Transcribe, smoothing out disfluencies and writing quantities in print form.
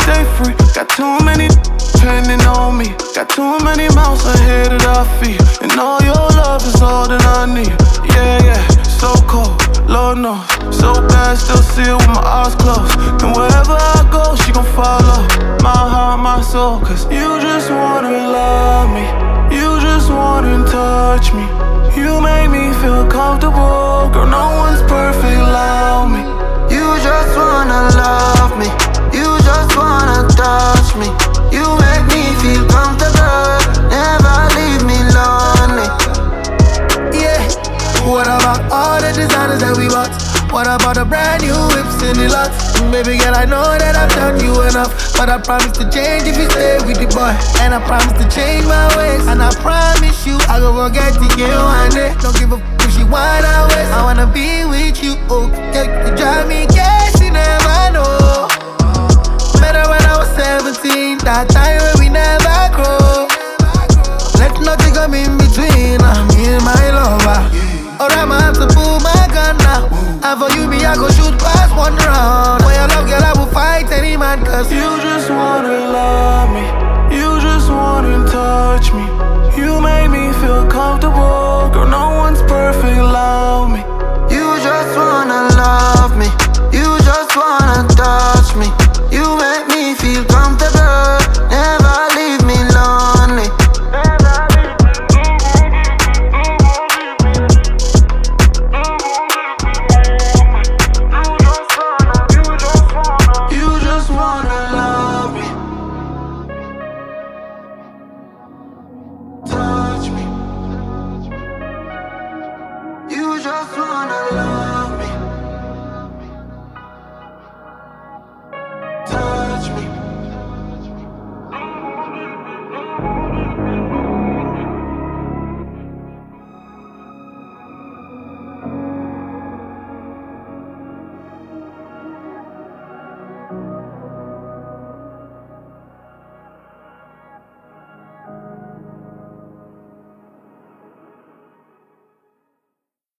stay free. Got too many depending on me. Got too many mouths ahead of our feet. And all your love is all that I need. Yeah, yeah, so cold, Lord knows. So bad, still see it with my eyes closed. And wherever I go, she gon' follow. My heart, my soul. Cause you just wanna love me. You just wanna touch me. You make me feel comfortable. Girl, no one's perfect, allow me. You just wanna love me. You just wanna touch me. You make me feel comfortable. Never leave me lonely. Yeah. What about all the designers that we bought? What about the brand new whips in the lot? Baby girl, I know that I've done you enough, but I promise to change if you stay with the boy. And I promise to change my ways. And I promise you I go forget to get one day. Don't give a f if she wanna waste. I wanna be with you, okay. You drive me crazy, never know. Met her when I was 17, that time when we never grow. Let nothing come in between, me and my lover. Alright, I have to pull my gun now. And for you, me, I go shoot past one round. For your love, girl, I will fight any man. Cause you just wanna love me. You just wanna touch me. You make me feel comfortable. Girl, no one's perfect, allow me. You just wanna